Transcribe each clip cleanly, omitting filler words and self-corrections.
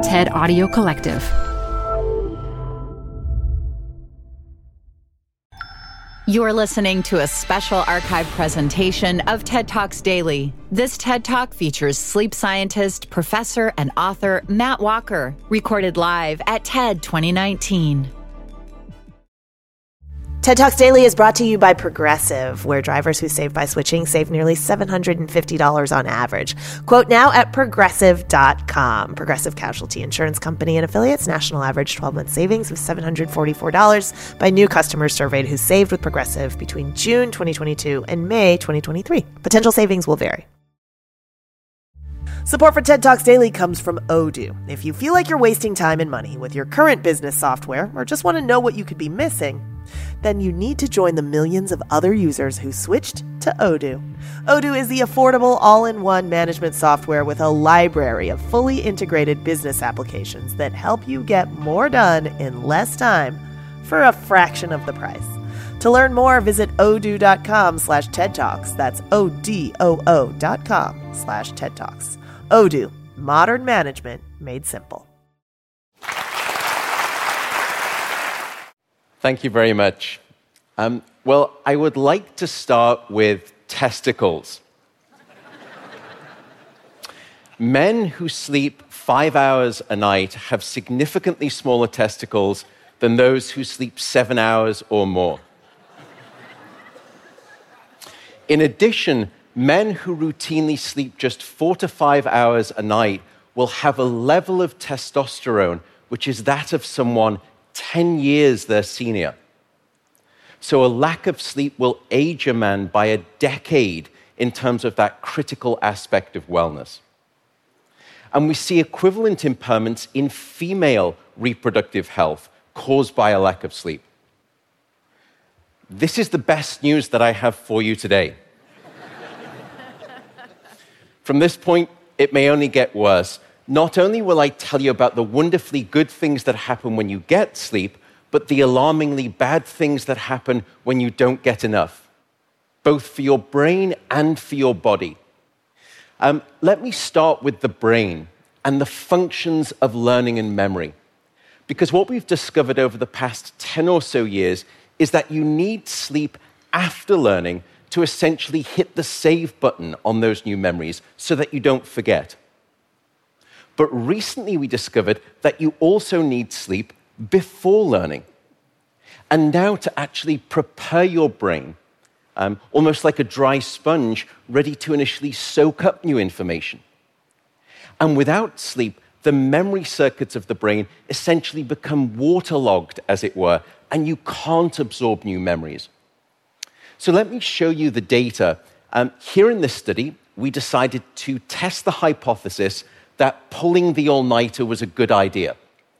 TED Audio Collective. You're listening to a special archive presentation of TED Talks Daily. This TED Talk features sleep scientist, professor, and author Matt Walker, recorded live at TED 2019. TED Talks Daily is brought to you by Progressive, where drivers who save by switching save nearly $750 on average. Quote now at Progressive.com. Progressive Casualty Insurance Company and affiliates. National average 12-month savings of $744 by new customers surveyed who saved with Progressive between June 2022 and May 2023. Potential savings will vary. Support for TED Talks Daily comes from Odoo. If you feel like you're wasting time and money with your current business software or just want to know what you could be missing, then you need to join the millions of other users who switched to Odoo. Odoo is the affordable all-in-one management software with a library of fully integrated business applications that help you get more done in less time for a fraction of the price. To learn more, visit odoo.com/TED Talks. That's ODOO.com/TED Talks. Odoo, modern management made simple. Thank you very much. Well, I would like to start with testicles. Men who sleep 5 hours a night have significantly smaller testicles than those who sleep 7 hours or more. In addition, men who routinely sleep just 4 to 5 hours a night will have a level of testosterone which is that of someone 10 years their senior. So a lack of sleep will age a man by a decade in terms of that critical aspect of wellness. And we see equivalent impairments in female reproductive health caused by a lack of sleep. This is the best news that I have for you today. From this point, it may only get worse. Not only will I tell you about the wonderfully good things that happen when you get sleep, but the alarmingly bad things that happen when you don't get enough, both for your brain and for your body. Let me start with the brain and the functions of learning and memory. Because what we've discovered over the past 10 or so years is that you need sleep after learning to essentially hit the save button on those new memories so that you don't forget. But recently we discovered that you also need sleep before learning. And now to actually prepare your brain, almost like a dry sponge, ready to initially soak up new information. And without sleep, the memory circuits of the brain essentially become waterlogged, as it were, and you can't absorb new memories. So let me show you the data. Here in this study, we decided to test the hypothesis that pulling the all-nighter was a good idea.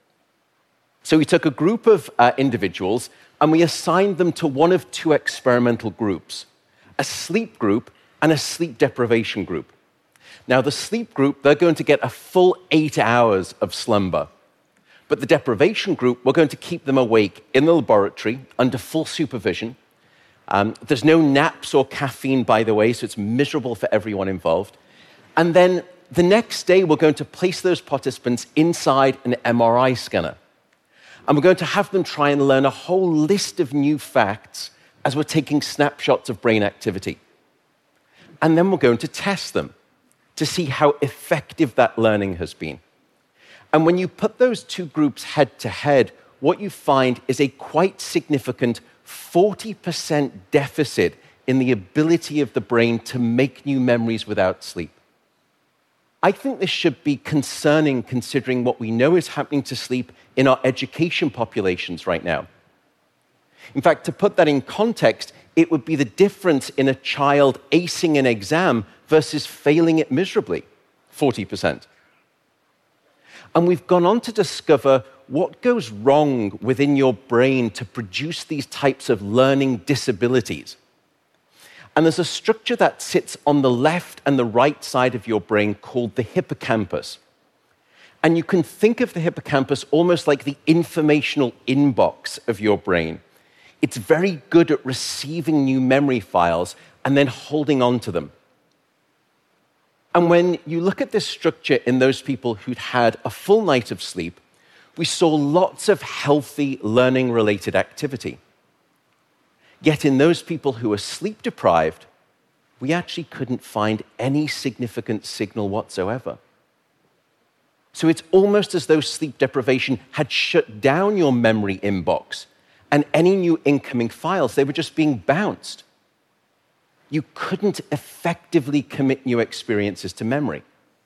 So we took a group of individuals and we assigned them to one of two experimental groups, a sleep group and a sleep deprivation group. Now, the sleep group, they're going to get a full 8 hours of slumber. But the deprivation group, we're going to keep them awake in the laboratory under full supervision. There's no naps or caffeine, by the way, so it's miserable for everyone involved. And then the next day, we're going to place those participants inside an MRI scanner. And we're going to have them try and learn a whole list of new facts as we're taking snapshots of brain activity. And then we're going to test them to see how effective that learning has been. And when you put those two groups head to head, what you find is a quite significant 40% deficit in the ability of the brain to make new memories without sleep. I think this should be concerning considering what we know is happening to sleep in our education populations right now. In fact, to put that in context, it would be the difference in a child acing an exam versus failing it miserably, 40%. And we've gone on to discover what goes wrong within your brain to produce these types of learning disabilities. And there's a structure that sits on the left and the right side of your brain called the hippocampus. And you can think of the hippocampus almost like the informational inbox of your brain. It's very good at receiving new memory files and then holding on to them. And when you look at this structure in those people who'd had a full night of sleep, we saw lots of healthy learning-related activity. Yet in those people who were sleep-deprived, we actually couldn't find any significant signal whatsoever. So it's almost as though sleep deprivation had shut down your memory inbox, and any new incoming files, they were just being bounced. You couldn't effectively commit new experiences to memory.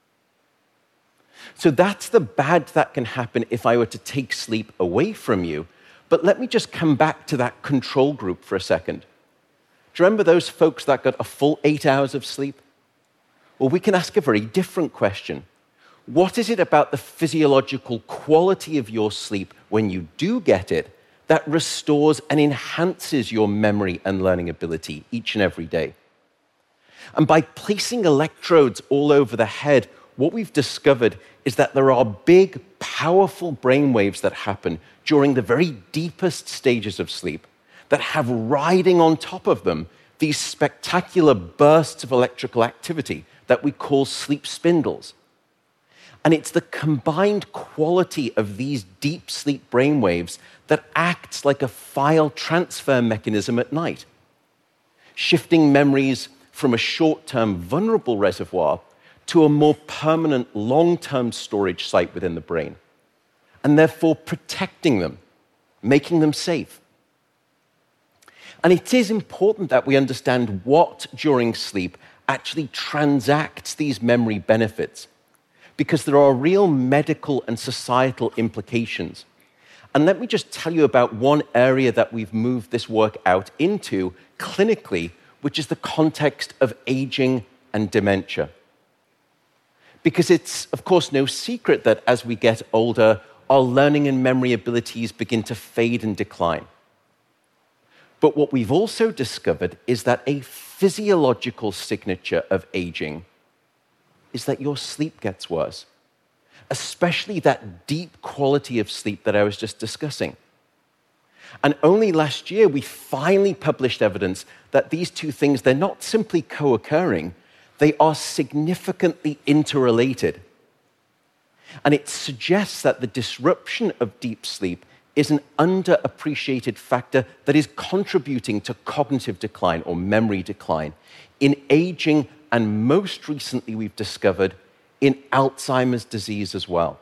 So that's the bad that can happen if I were to take sleep away from you. But let me just come back to that control group for a second. Do you remember those folks that got a full 8 hours of sleep? Well, we can ask a very different question. What is it about the physiological quality of your sleep when you do get it that restores and enhances your memory and learning ability each and every day? And by placing electrodes all over the head, what we've discovered is that there are big, powerful brainwaves that happen during the very deepest stages of sleep that have riding on top of them these spectacular bursts of electrical activity that we call sleep spindles. And it's the combined quality of these deep sleep brainwaves that acts like a file transfer mechanism at night, shifting memories from a short-term vulnerable reservoir to a more permanent long-term storage site within the brain, and therefore protecting them, making them safe. And it is important that we understand what, during sleep, actually transacts these memory benefits, because there are real medical and societal implications. And let me just tell you about one area that we've moved this work out into clinically, which is the context of aging and dementia. Because it's, of course, no secret that as we get older, our learning and memory abilities begin to fade and decline. But what we've also discovered is that a physiological signature of aging is that your sleep gets worse, especially that deep quality of sleep that I was just discussing. And only last year, we finally published evidence that these two things, they're not simply co-occurring, they are significantly interrelated. And it suggests that the disruption of deep sleep is an underappreciated factor that is contributing to cognitive decline or memory decline in aging, and most recently we've discovered in Alzheimer's disease as well.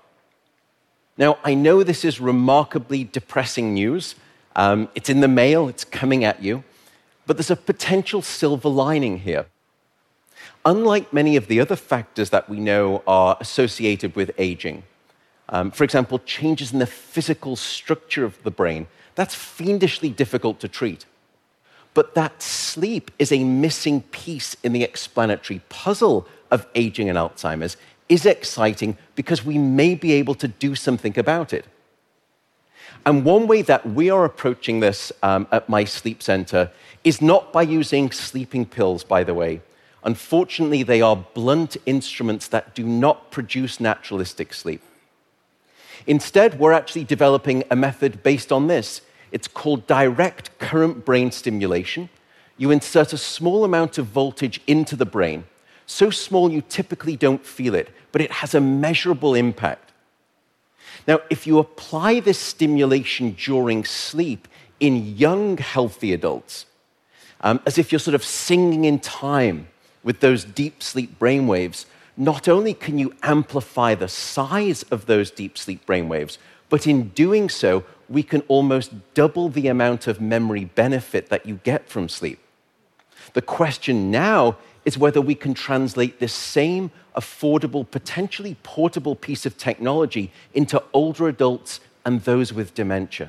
Now, I know this is remarkably depressing news. It's in the mail, it's coming at you, but there's a potential silver lining here. Unlike many of the other factors that we know are associated with aging, for example, changes in the physical structure of the brain, that's fiendishly difficult to treat. But that sleep is a missing piece in the explanatory puzzle of aging and Alzheimer's is exciting because we may be able to do something about it. And one way that we are approaching this at my sleep center is not by using sleeping pills, by the way. Unfortunately, they are blunt instruments that do not produce naturalistic sleep. Instead, we're actually developing a method based on this. It's called direct current brain stimulation. You insert a small amount of voltage into the brain, so small you typically don't feel it, but it has a measurable impact. Now, if you apply this stimulation during sleep in young, healthy adults, as if you're sort of singing in time with those deep sleep brainwaves, not only can you amplify the size of those deep sleep brainwaves, but in doing so, we can almost double the amount of memory benefit that you get from sleep. The question now is whether we can translate this same affordable, potentially portable piece of technology into older adults and those with dementia.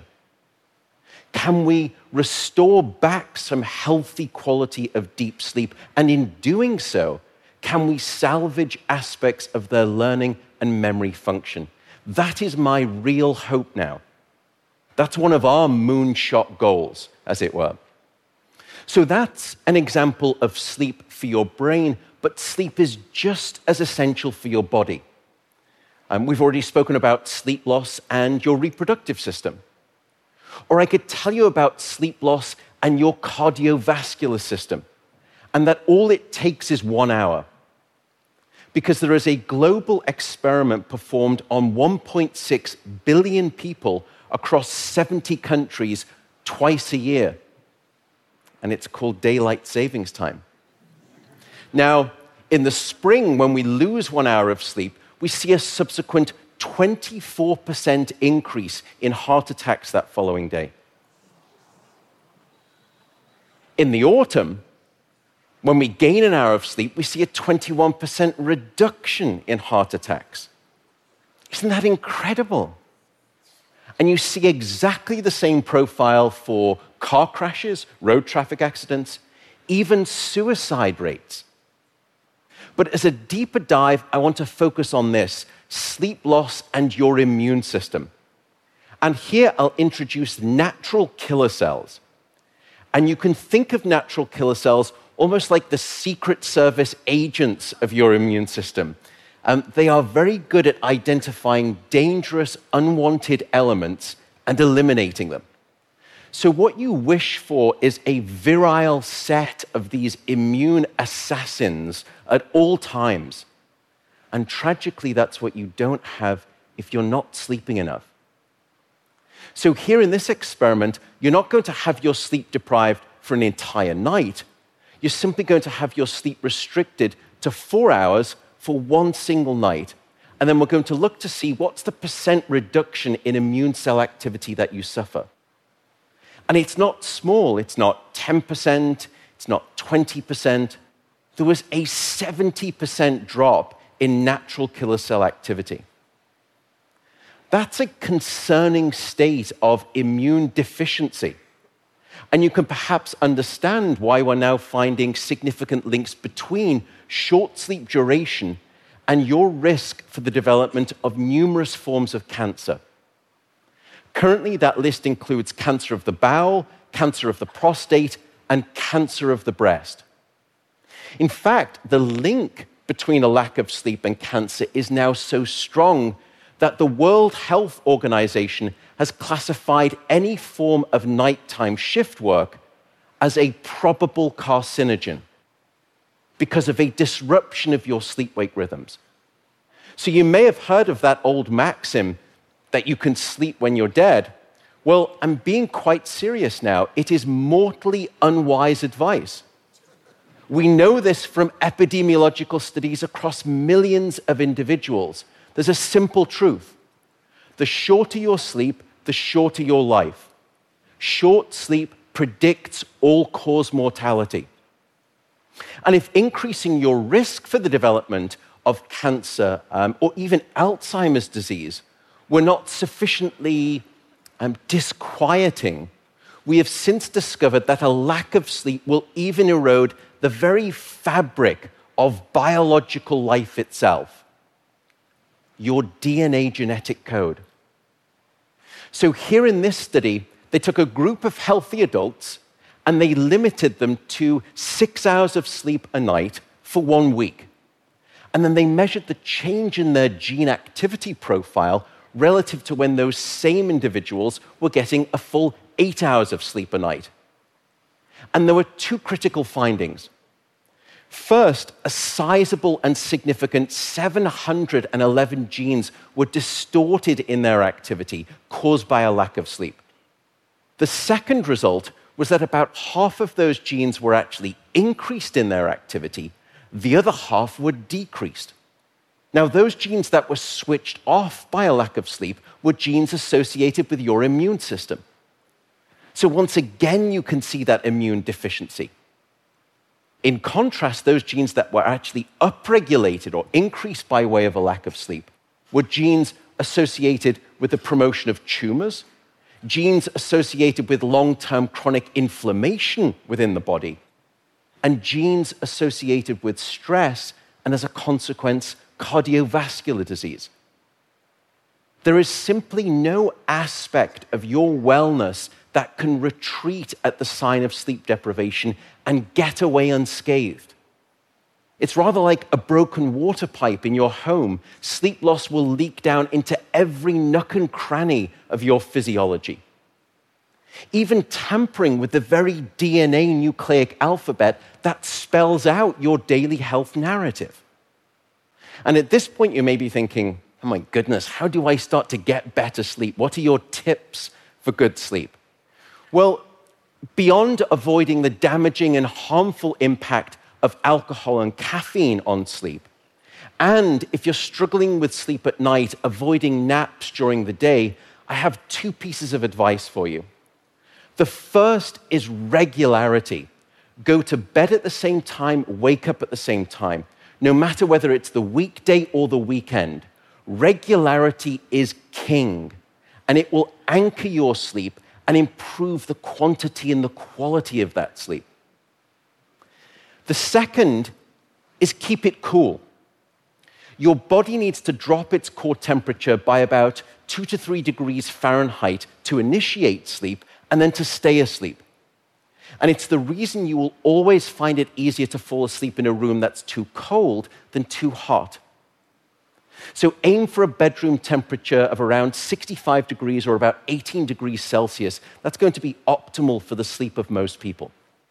Can we restore back some healthy quality of deep sleep? And in doing so, can we salvage aspects of their learning and memory function? That is my real hope now. That's one of our moonshot goals, as it were. So that's an example of sleep for your brain, but sleep is just as essential for your body. We've already spoken about sleep loss and your reproductive system. Or I could tell you about sleep loss and your cardiovascular system, and that all it takes is 1 hour. because there is a global experiment performed on 1.6 billion people across 70 countries twice a year. And it's called daylight savings time. Now, in the spring, when we lose 1 hour of sleep, we see a subsequent 24% increase in heart attacks that following day. In the autumn, when we gain an hour of sleep, we see a 21% reduction in heart attacks. Isn't that incredible? And you see exactly the same profile for car crashes, road traffic accidents, even suicide rates. But as a deeper dive, I want to focus on this: sleep loss and your immune system. And here I'll introduce natural killer cells. And you can think of natural killer cells almost like the Secret Service agents of your immune system. They are very good at identifying dangerous, unwanted elements and eliminating them. So what you wish for is a virile set of these immune assassins at all times. And tragically, that's what you don't have if you're not sleeping enough. So here in this experiment, you're not going to have your sleep deprived for an entire night. You're simply going to have your sleep restricted to 4 hours for one single night. And then we're going to look to see what's the percent reduction in immune cell activity that you suffer. And it's not small. It's not 10%. It's not 20%. There was a 70% drop in natural killer cell activity. That's a concerning state of immune deficiency. And you can perhaps understand why we're now finding significant links between short sleep duration and your risk for the development of numerous forms of cancer. Currently, that list includes cancer of the bowel, cancer of the prostate, and cancer of the breast. In fact, the link between a lack of sleep and cancer is now so strong that the World Health Organization has classified any form of nighttime shift work as a probable carcinogen because of a disruption of your sleep-wake rhythms. So you may have heard of that old maxim that you can sleep when you're dead. Well, I'm being quite serious now. It is mortally unwise advice. We know this from epidemiological studies across millions of individuals. There's a simple truth. The shorter your sleep, the shorter your life. Short sleep predicts all-cause mortality. And if increasing your risk for the development of cancer or even Alzheimer's disease were not sufficiently disquieting, we have since discovered that a lack of sleep will even erode the very fabric of biological life itself, your DNA genetic code. So here in this study, they took a group of healthy adults and they limited them to 6 hours of sleep a night for 1 week. And then they measured the change in their gene activity profile relative to when those same individuals were getting a full 8 hours of sleep a night. And there were two critical findings. First, a sizable and significant 711 genes were distorted in their activity, caused by a lack of sleep. The second result was that about half of those genes were actually increased in their activity, the other half were decreased. Now, those genes that were switched off by a lack of sleep were genes associated with your immune system. So once again, you can see that immune deficiency. In contrast, those genes that were actually upregulated or increased by way of a lack of sleep were genes associated with the promotion of tumors, genes associated with long-term chronic inflammation within the body, and genes associated with stress and, as a consequence, cardiovascular disease. There is simply no aspect of your wellness that can retreat at the sign of sleep deprivation and get away unscathed. It's rather like a broken water pipe in your home. Sleep loss will leak down into every nook and cranny of your physiology. Even tampering with the very DNA nucleic alphabet that spells out your daily health narrative. And at this point, you may be thinking, oh my goodness, how do I start to get better sleep? What are your tips for good sleep? Well, beyond avoiding the damaging and harmful impact of alcohol and caffeine on sleep, and if you're struggling with sleep at night, avoiding naps during the day, I have 2 pieces of advice for you. The first is regularity. Go to bed at the same time, wake up at the same time. No matter whether it's the weekday or the weekend, regularity is king, and it will anchor your sleep and improve the quantity and the quality of that sleep. The second is keep it cool. Your body needs to drop its core temperature by about 2 to 3 degrees Fahrenheit to initiate sleep and then to stay asleep. And it's the reason you will always find it easier to fall asleep in a room that's too cold than too hot. So aim for a bedroom temperature of around 65 degrees or about 18 degrees Celsius. That's going to be optimal for the sleep of most people.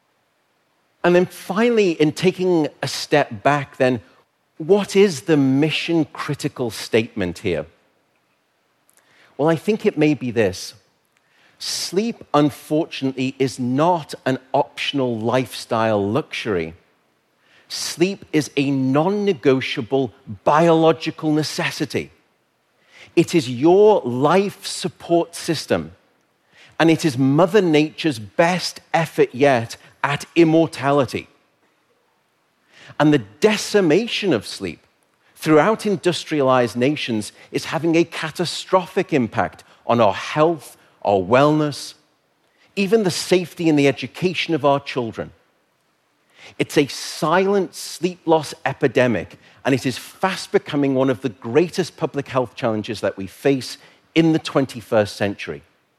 And then finally, in taking a step back, then, what is the mission-critical statement here? Well, I think it may be this. Sleep, unfortunately, is not an optional lifestyle luxury. Sleep is a non-negotiable biological necessity. It is your life support system, and it is Mother Nature's best effort yet at immortality. And the decimation of sleep throughout industrialized nations is having a catastrophic impact on our health, our wellness, even the safety and the education of our children. It's a silent sleep loss epidemic, and it is fast becoming one of the greatest public health challenges that we face in the 21st century.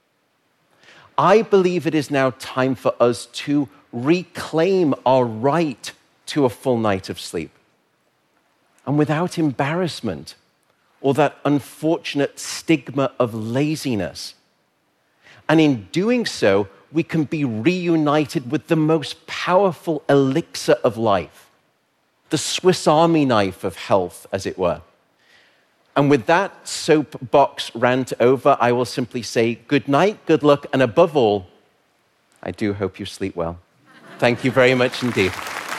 I believe it is now time for us to reclaim our right to a full night of sleep, and without embarrassment or that unfortunate stigma of laziness. And in doing so, we can be reunited with the most powerful elixir of life, the Swiss Army knife of health, as it were. And with that soapbox rant over, I will simply say good night, good luck, and above all, I do hope you sleep well. Thank you very much indeed.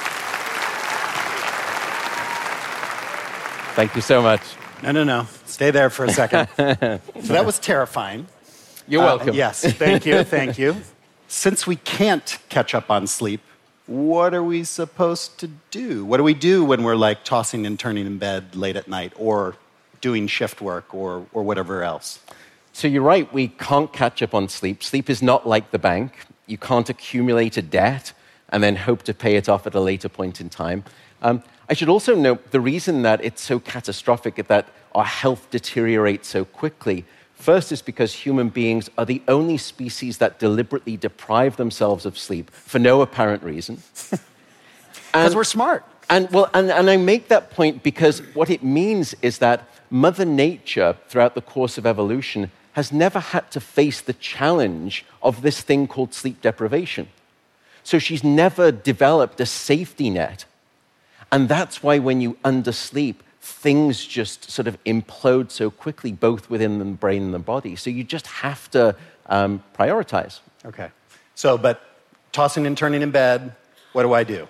Thank you so much. No. Stay there for a second. So that was terrifying. You're welcome. Yes, thank you. Since we can't catch up on sleep, what are we supposed to do? What do we do when we're like tossing and turning in bed late at night or doing shift work or whatever else? So you're right, we can't catch up on sleep. Sleep is not like the bank. You can't accumulate a debt and then hope to pay it off at a later point in time. I should also note the reason that it's so catastrophic, that our health deteriorates so quickly, first is because human beings are the only species that deliberately deprive themselves of sleep for no apparent reason. Because we're smart. And I make that point because what it means is that Mother Nature, throughout the course of evolution, has never had to face the challenge of this thing called sleep deprivation. So she's never developed a safety net. And that's why when you undersleep, things just sort of implode so quickly, both within the brain and the body. So you just have to prioritize. Okay. So, but tossing and turning in bed, what do I do?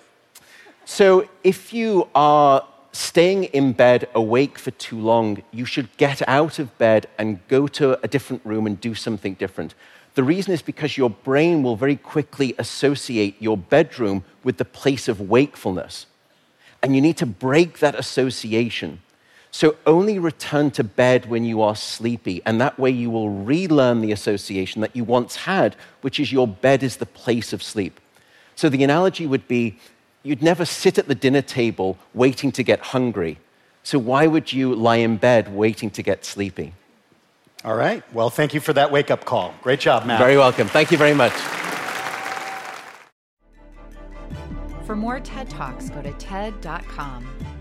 So if you are staying in bed awake for too long, you should get out of bed and go to a different room and do something different. The reason is because your brain will very quickly associate your bedroom with the place of wakefulness. And you need to break that association. So only return to bed when you are sleepy, and that way you will relearn the association that you once had, which is your bed is the place of sleep. So the analogy would be, you'd never sit at the dinner table waiting to get hungry. So why would you lie in bed waiting to get sleepy? All right. Well, thank you for that wake-up call. Great job, Matt. Very welcome. Thank you very much. For more TED Talks, go to TED.com.